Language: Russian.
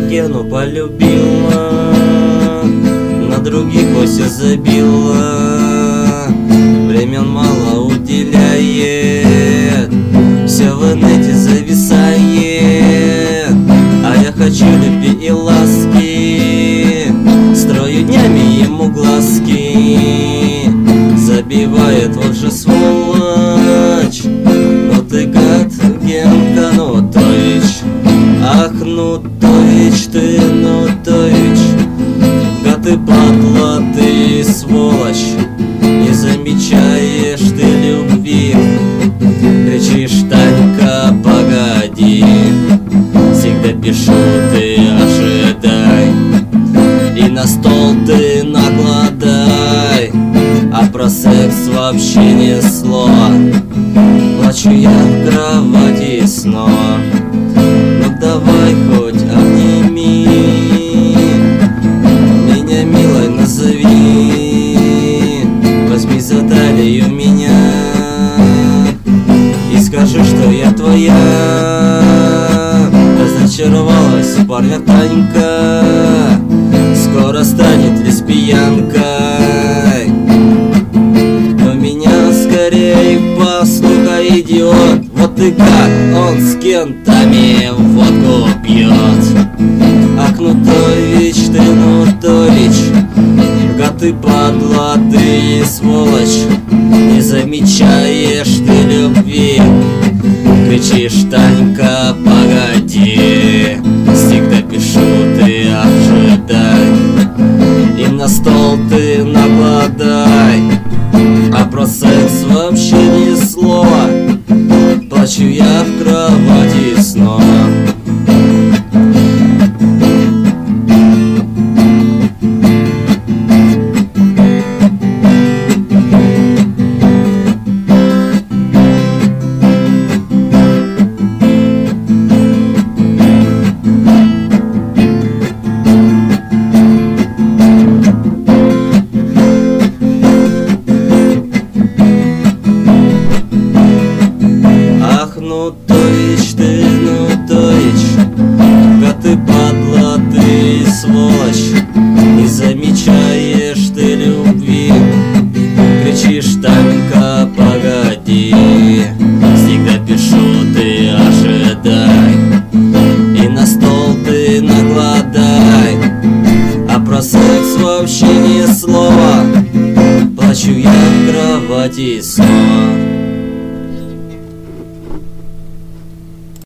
Гену полюбила, на других вовсе забила, времен мало уделяет, все в инете зависает. А я хочу любви и ласки, строю днями ему глазки, забивает вот же сволочь. Ну ты гад, Генка Нутович, ах, Нутович ты, Нутович, гад ты, падла ты, сволочь, не замечаешь ты любви, кричишь: Танька, погоди, всегда пишу, ты ожидай, и на стол ты накладай, а про секс вообще ни слова. Плачу я в кровати снова. Ну давай хоть обними меня, милой, назови, возьми за талию меня и скажи, что я твоя. Разочаровалась в парня Танька, скоро станет лесбиянкой. Но меня скорее послухай, идиот, вот ты как, он с кентами водку пьет. Ах, Нутович ты, Нутович, гад ты, падла ты, сволочь, не замечаешь ты любви, кричишь: Танька, погоди, всегда пишу, ты ожидай, и на стол ты накладай, а про секс вообще ни слова. Плачу я в кровати снова. Нутович ты, Нутович, гад ты, падла ты, сволочь, не замечаешь ты любви, кричишь: Танька, погоди, всегда пишу, ты ожидай, и на стол ты накладай, а про секс вообще ни слова. Плачу я в кровати снова.